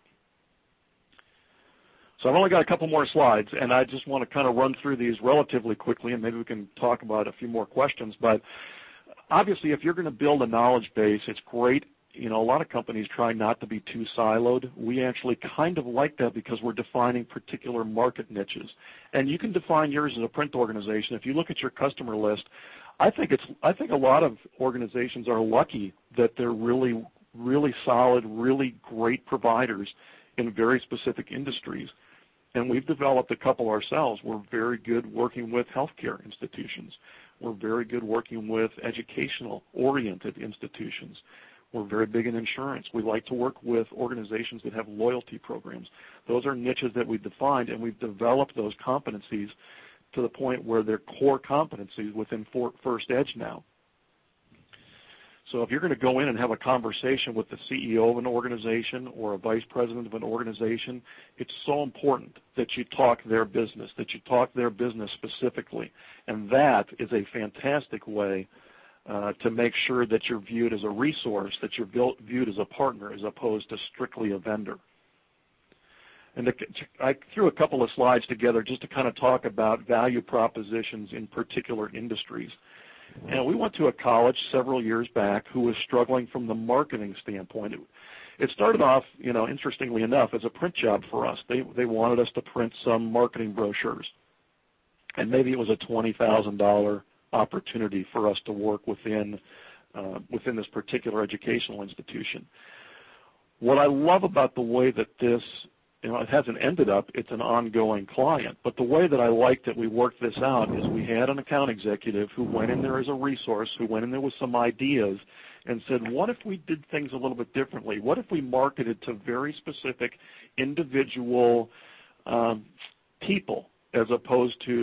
So I've only got a couple more slides, and I just want to kind of run through these relatively quickly, and maybe we can talk about a few more questions. But obviously, if you're going to build a knowledge base, it's great. You know, a lot of companies try not to be too siloed. We actually kind of like that because we're defining particular market niches. And you can define yours as a print organization. If you look at your customer list, I think it's I think a lot of organizations are lucky that they're really, really solid, really great providers in very specific industries. And we've developed a couple ourselves. We're very good working with healthcare institutions. We're very good working with educational-oriented institutions. We're very big in insurance. We like to work with organizations that have loyalty programs. Those are niches that we've defined, and we've developed those competencies to the point where they're core competencies within First Edge now. So if you're going to go in and have a conversation with the C E O of an organization or a vice president of an organization, it's so important that you talk their business, that you talk their business specifically. And that is a fantastic way Uh, to make sure that you're viewed as a resource, that you're built, viewed as a partner as opposed to strictly a vendor. And to, I threw a couple of slides together just to kind of talk about value propositions in particular industries. And we went to a college several years back who was struggling from the marketing standpoint. It, it started off, you know, interestingly enough, as a print job for us. They, they wanted us to print some marketing brochures. And maybe it was a twenty thousand dollars opportunity for us to work within uh, within this particular educational institution. What I love about the way that this, you know, it hasn't ended up, it's an ongoing client, but the way that I like that we worked this out is we had an account executive who went in there as a resource, who went in there with some ideas and said, what if we did things a little bit differently? What if we marketed to very specific individual um, people as opposed to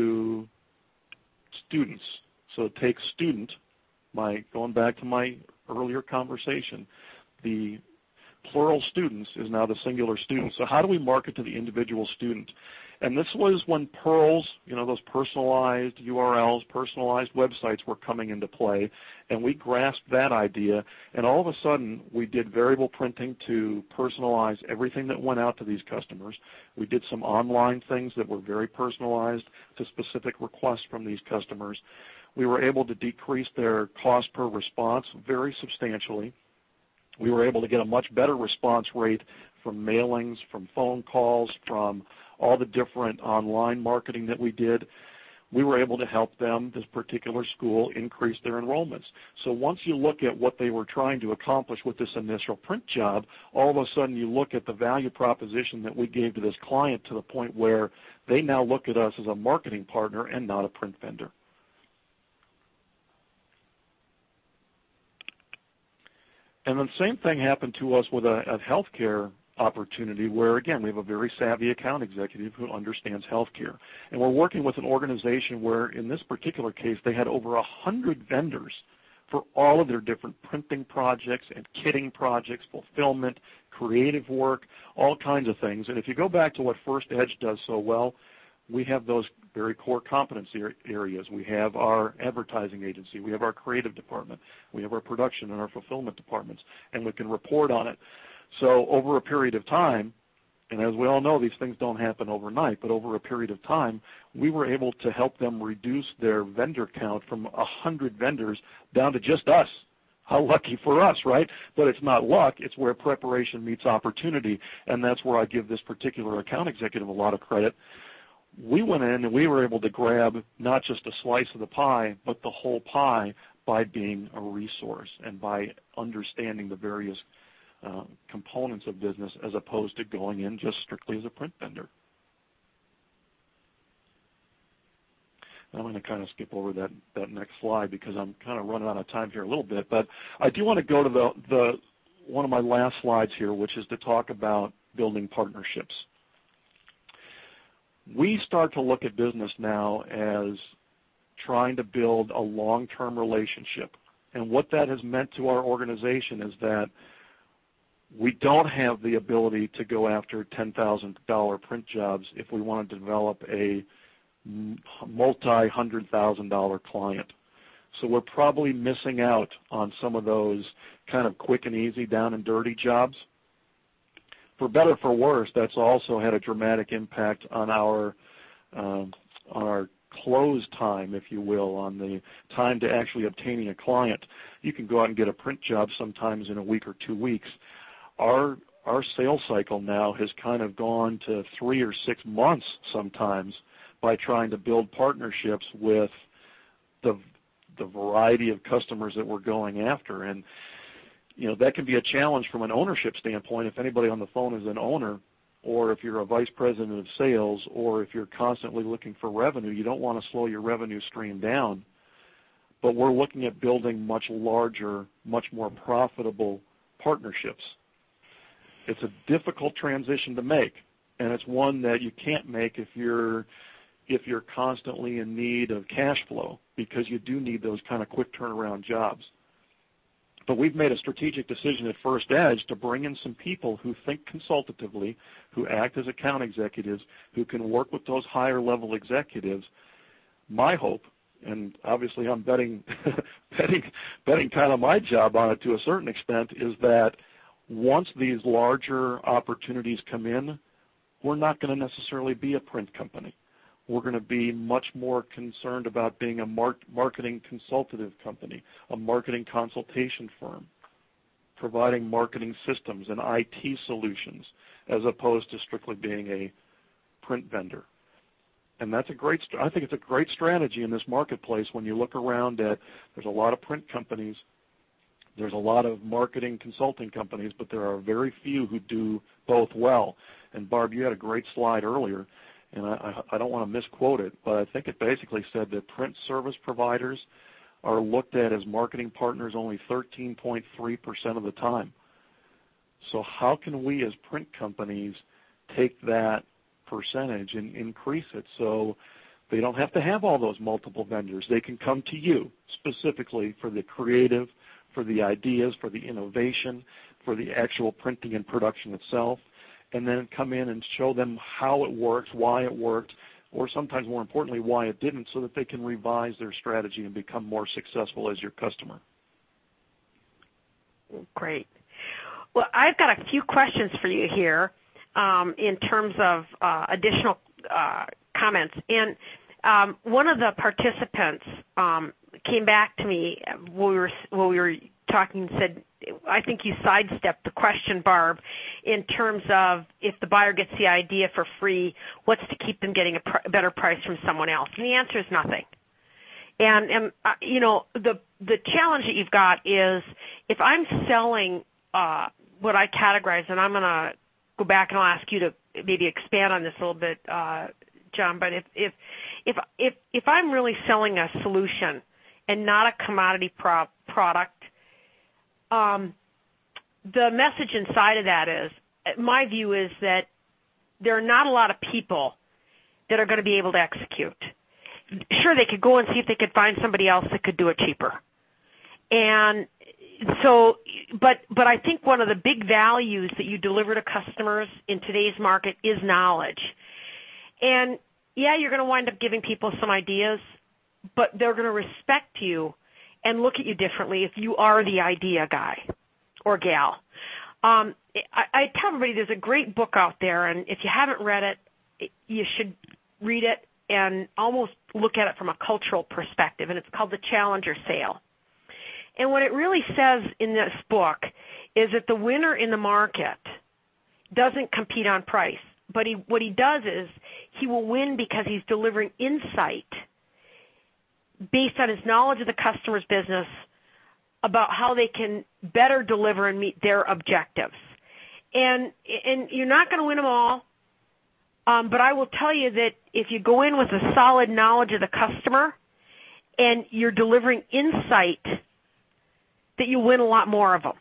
students? So take student, my going back to my earlier conversation, the plural students is now the singular student. So how do we market to the individual student? And this was when P E A Rs, you know, those personalized U R Ls, personalized websites were coming into play, and we grasped that idea, and all of a sudden we did variable printing to personalize everything that went out to these customers. We did some online things that were very personalized to specific requests from these customers. We were able to decrease their cost per response very substantially. We were able to get a much better response rate from mailings, from phone calls, from all the different online marketing that we did. We were able to help them, this particular school, increase their enrollments. So once you look at what they were trying to accomplish with this initial print job, all of a sudden you look at the value proposition that we gave to this client to the point where they now look at us as a marketing partner and not a print vendor. And then the same thing happened to us with a, a healthcare opportunity where, again, we have a very savvy account executive who understands healthcare. And we're working with an organization where, in this particular case, they had over one hundred vendors for all of their different printing projects and kitting projects, fulfillment, creative work, all kinds of things. And if you go back to what FirstEdge does so well, we have those very core competency areas. We have our advertising agency. We have our creative department. We have our production and our fulfillment departments, and we can report on it. So over a period of time, and as we all know, these things don't happen overnight, but over a period of time, we were able to help them reduce their vendor count from one hundred vendors down to just us. How lucky for us, right? But it's not luck. It's where preparation meets opportunity, and that's where I give this particular account executive a lot of credit. We went in and we were able to grab not just a slice of the pie, but the whole pie by being a resource and by understanding the various uh, components of business as opposed to going in just strictly as a print vendor. I'm going to kind of skip over that, that next slide because I'm kind of running out of time here a little bit. But I do want to go to the, the one of my last slides here, which is to talk about building partnerships. We start to look at business now as trying to build a long-term relationship. And what that has meant to our organization is that we don't have the ability to go after ten thousand dollar print jobs if we want to develop a multi-hundred thousand dollar client. So we're probably missing out on some of those kind of quick and easy, down and dirty jobs. For better or for worse, that's also had a dramatic impact on our um, on our close time, if you will, on the time to actually obtaining a client. You can go out and get a print job sometimes in a week or two weeks. Our our sales cycle now has kind of gone to three or six months sometimes by trying to build partnerships with the the variety of customers that we're going after. And you know, that can be a challenge from an ownership standpoint. If anybody on the phone is an owner, or if you're a vice president of sales, or if you're constantly looking for revenue, you don't want to slow your revenue stream down. But we're looking at building much larger, much more profitable partnerships. It's a difficult transition to make, and it's one that you can't make if you're if you're constantly in need of cash flow, because you do need those kind of quick turnaround jobs. But we've made a strategic decision at FirstEdge to bring in some people who think consultatively, who act as account executives, who can work with those higher level executives. My hope, and obviously I'm betting, betting, betting kind of my job on it to a certain extent, is that once these larger opportunities come in, we're not going to necessarily be a print company. We're going to be much more concerned about being a mar- marketing consultative company, a marketing consultation firm, providing marketing systems and I T solutions as opposed to strictly being a print vendor. And that's a great, I think it's a great strategy in this marketplace when you look around at, there's a lot of print companies, there's a lot of marketing consulting companies, but there are very few who do both well. And Barb, you had a great slide earlier, and I, I don't want to misquote it, but I think it basically said that print service providers are looked at as marketing partners only thirteen point three percent of the time. So how can we as print companies take that percentage and increase it so they don't have to have all those multiple vendors? They can come to you specifically for the creative, for the ideas, for the innovation. for the actual printing and production itself, and then come in and show them how it works, why it worked, or sometimes more importantly, why it didn't, so that they can revise their strategy and become more successful as your customer. Great. Well, I've got a few questions for you here um, in terms of uh, additional uh, comments. And um, one of the participants um, came back to me when we were, when we were talking and said, I think you sidestepped the question, Barb, in terms of if the buyer gets the idea for free, what's to keep them getting a pr- better price from someone else? And the answer is nothing. And, and uh, you know, the the challenge that you've got is if I'm selling uh, what I categorize, and I'm going to go back and I'll ask you to maybe expand on this a little bit, uh, John, but if, if, if, if, if I'm really selling a solution and not a commodity pro- product, Um, the message inside of that is, my view is that there are not a lot of people that are going to be able to execute. Sure, they could go and see if they could find somebody else that could do it cheaper. And so, but, but I think one of the big values that you deliver to customers in today's market is knowledge. And yeah, you're going to wind up giving people some ideas, but they're going to respect you and look at you differently if you are the idea guy or gal. Um, I, I tell everybody there's a great book out there, and if you haven't read it, you should read it and almost look at it from a cultural perspective, and it's called The Challenger Sale. And what it really says in this book is that the winner in the market doesn't compete on price, but he, what he does is he will win because he's delivering insight based on his knowledge of the customer's business about how they can better deliver and meet their objectives. And and you're not going to win them all, um, but I will tell you that if you go in with a solid knowledge of the customer and you're delivering insight, that you win a lot more of them.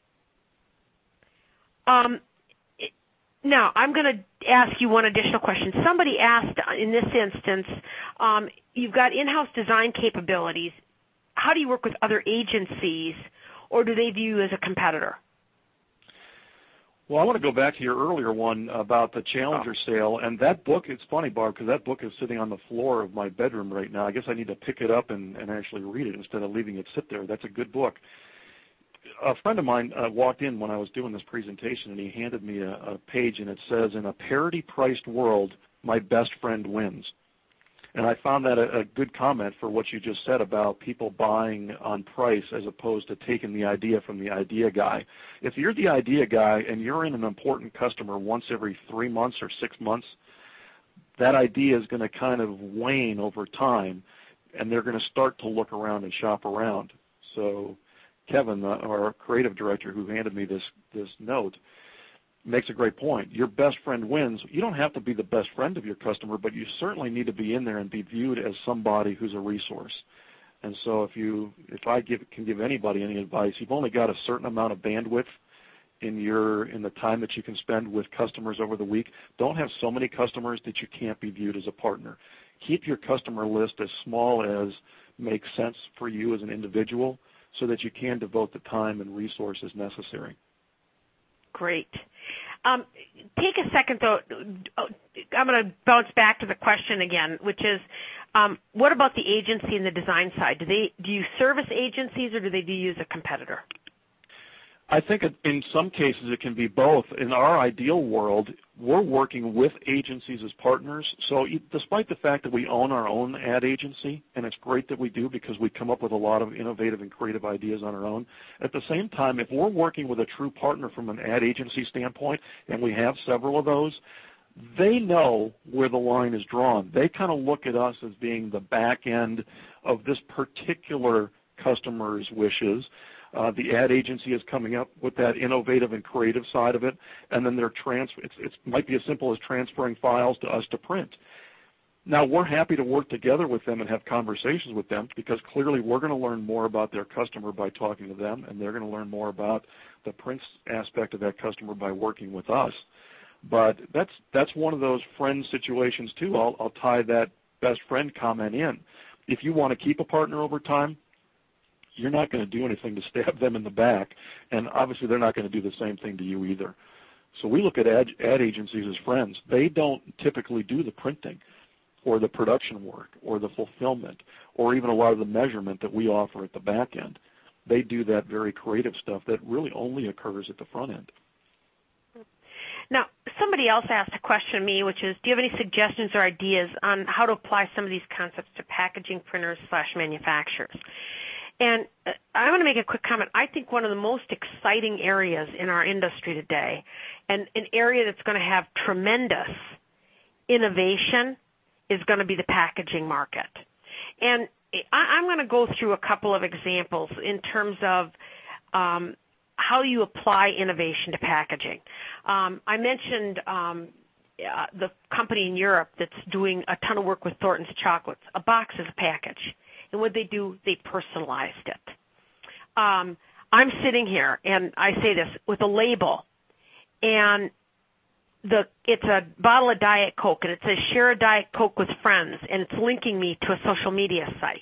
Um, now, I'm going to ask you one additional question. Somebody asked in this instance, um, you've got in-house design capabilities. How do you work with other agencies, or do they view you as a competitor? Well, I want to go back to your earlier one about the Challenger oh. sale, and that book, it's funny, Barb, because that book is sitting on the floor of my bedroom right now. I guess I need to pick it up and, and actually read it instead of leaving it sit there. That's a good book. A friend of mine uh, walked in when I was doing this presentation, and he handed me a, a page, and it says, "In a parity-priced world, my best friend wins." And I found that a, a good comment for what you just said about people buying on price as opposed to taking the idea from the idea guy. If you're the idea guy and you're in an important customer once every three months or six months, that idea is going to kind of wane over time, and they're going to start to look around and shop around. So Kevin, uh, our creative director who handed me this, this note, makes a great point. Your best friend wins. You don't have to be the best friend of your customer, but you certainly need to be in there and be viewed as somebody who's a resource. And so if you, if I give, can give anybody any advice, you've only got a certain amount of bandwidth in your in the time that you can spend with customers over the week. Don't have so many customers that you can't be viewed as a partner. Keep your customer list as small as makes sense for you as an individual so that you can devote the time and resources necessary. Great. Um, take a second, though. I'm going to bounce back to the question again, which is, um, what about the agency and the design side? Do they do you service agencies, or do they view you as a competitor? I think in some cases it can be both. In our ideal world, we're working with agencies as partners. So despite the fact that we own our own ad agency, and it's great that we do because we come up with a lot of innovative and creative ideas on our own, at the same time, if we're working with a true partner from an ad agency standpoint, and we have several of those, they know where the line is drawn. They kind of look at us as being the back end of this particular customer's wishes. Uh, the ad agency is coming up with that innovative and creative side of it, and then they're trans- it's, it might be as simple as transferring files to us to print. Now, we're happy to work together with them and have conversations with them because clearly we're going to learn more about their customer by talking to them, and they're going to learn more about the print aspect of that customer by working with us. But that's that's one of those friend situations, too. I'll, I'll tie that best friend comment in. If you want to keep a partner over time, you're not going to do anything to stab them in the back, and obviously they're not going to do the same thing to you either. So we look at ad, ad agencies as friends. They don't typically do the printing or the production work or the fulfillment or even a lot of the measurement that we offer at the back end. They do that very creative stuff that really only occurs at the front end. Now, somebody else asked a question of me, which is, do you have any suggestions or ideas on how to apply some of these concepts to packaging printers slash manufacturers? And uh, I want to make a quick comment. I think one of the most exciting areas in our industry today, and an area that's going to have tremendous innovation, is going to be the packaging market. And I, I'm going to go through a couple of examples in terms of um, how you apply innovation to packaging. Um, I mentioned um, uh, the company in Europe that's doing a ton of work with Thornton's chocolates. A box is a package. And what they do, they personalized it. Um, I'm sitting here, and I say this, with a label, and the it's a bottle of Diet Coke, and it says share a Diet Coke with friends, and it's linking me to a social media site.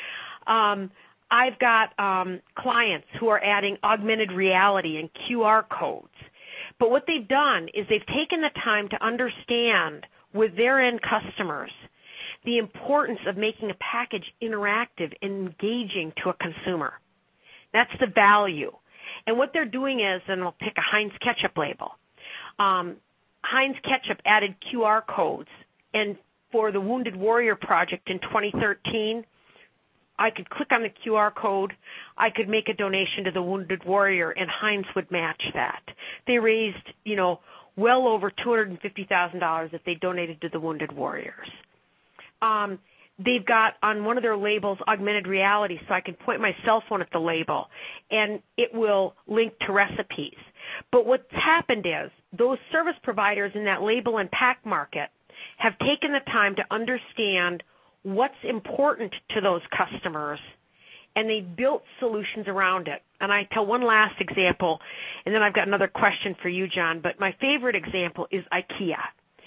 Um, I've got um, clients who are adding augmented reality and Q R codes. But what they've done is they've taken the time to understand with their end customers the importance of making a package interactive and engaging to a consumer. That's the value. And what they're doing is, and I'll pick a Heinz ketchup label. Um, Heinz ketchup added Q R codes, and for the Wounded Warrior Project in twenty thirteen, I could click on the Q R code, I could make a donation to the Wounded Warrior, and Heinz would match that. They raised, you know, well over two hundred fifty thousand dollars that they donated to the Wounded Warriors. Um, they've got on one of their labels augmented reality, so I can point my cell phone at the label, and it will link to recipes. But what's happened is those service providers in that label and pack market have taken the time to understand what's important to those customers, and they built solutions around it. And I tell one last example, and then I've got another question for you, John, but my favorite example is IKEA.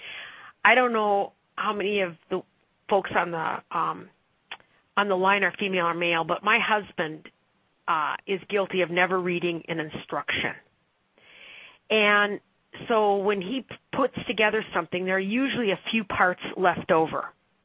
I don't know how many of the folks on the um, on the line are female or male, but my husband uh, is guilty of never reading an instruction. And so when he p- puts together something, there are usually a few parts left over.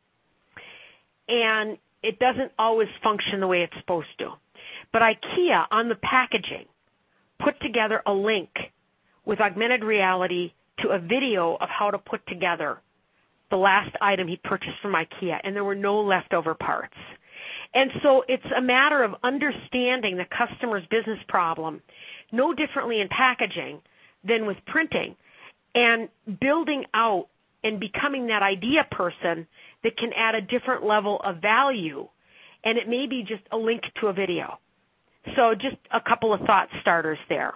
And it doesn't always function the way it's supposed to. But IKEA, on the packaging, put together a link with augmented reality to a video of how to put together the last item he purchased from IKEA, and there were no leftover parts. And so it's a matter of understanding the customer's business problem no differently in packaging than with printing, and building out and becoming that idea person that can add a different level of value, and it may be just a link to a video. So just a couple of thought starters there.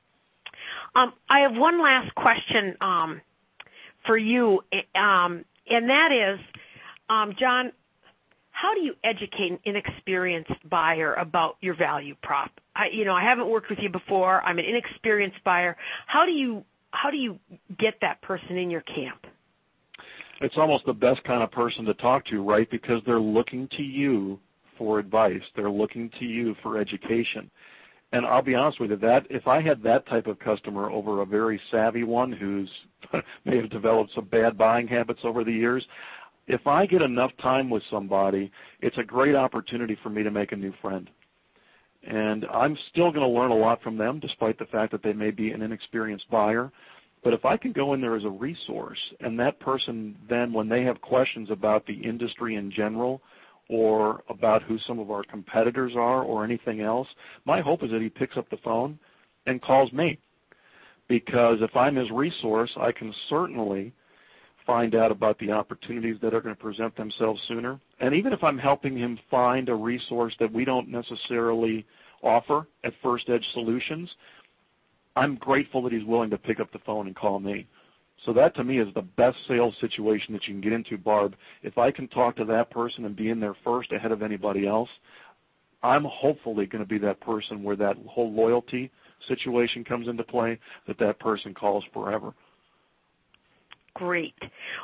Um, I have one last question um, for you, um, and that is, um, John, how do you educate an inexperienced buyer about your value prop? I, you know, I haven't worked with you before. I'm an inexperienced buyer. How do you how do you get that person in your camp? It's almost the best kind of person to talk to, right? Because they're looking to you for advice. They're looking to you for education. And I'll be honest with you, that if I had that type of customer over a very savvy one who's may have developed some bad buying habits over the years, if I get enough time with somebody, it's a great opportunity for me to make a new friend. And I'm still going to learn a lot from them, despite the fact that they may be an inexperienced buyer. But if I can go in there as a resource, and that person then, when they have questions about the industry in general or about who some of our competitors are or anything else, my hope is that he picks up the phone and calls me. Because if I'm his resource, I can certainly find out about the opportunities that are going to present themselves sooner. And even if I'm helping him find a resource that we don't necessarily offer at First Edge Solutions, I'm grateful that he's willing to pick up the phone and call me. So that, to me, is the best sales situation that you can get into, Barb. If I can talk to that person and be in there first ahead of anybody else, I'm hopefully going to be that person where that whole loyalty situation comes into play, that that person calls forever. Great. Well,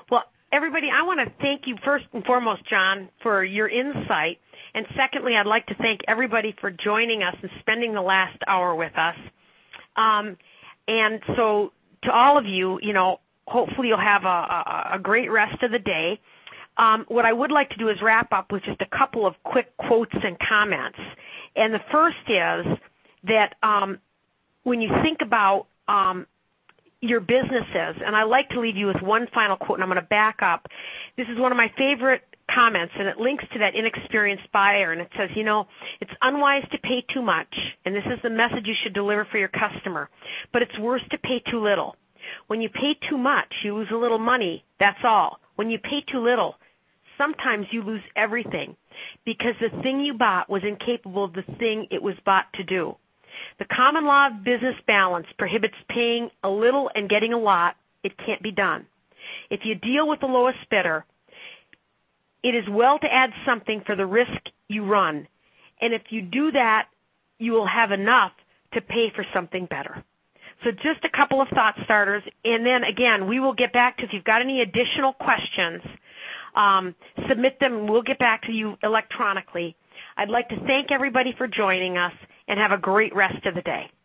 everybody, I want to thank you first and foremost, John, for your insight. And secondly, I'd like to thank everybody for joining us and spending the last hour with us. Um, and so to all of you, you know, hopefully you'll have a, a, a great rest of the day. Um, what I would like to do is wrap up with just a couple of quick quotes and comments. And the first is that um, when you think about um, your businesses, and I like to leave you with one final quote, and I'm going to back up. This is one of my favorite comments, and it links to that inexperienced buyer, and it says, you know, it's unwise to pay too much, and this is the message you should deliver for your customer, but it's worse to pay too little. When you pay too much, you lose a little money, that's all. When you pay too little, sometimes you lose everything because the thing you bought was incapable of the thing it was bought to do. The common law of business balance prohibits paying a little and getting a lot. It can't be done. If you deal with the lowest bidder, it is well to add something for the risk you run. And if you do that, you will have enough to pay for something better. So just a couple of thought starters. And then, again, we will get back to, if you've got any additional questions, um, submit them, and we'll get back to you electronically. I'd like to thank everybody for joining us, and have a great rest of the day.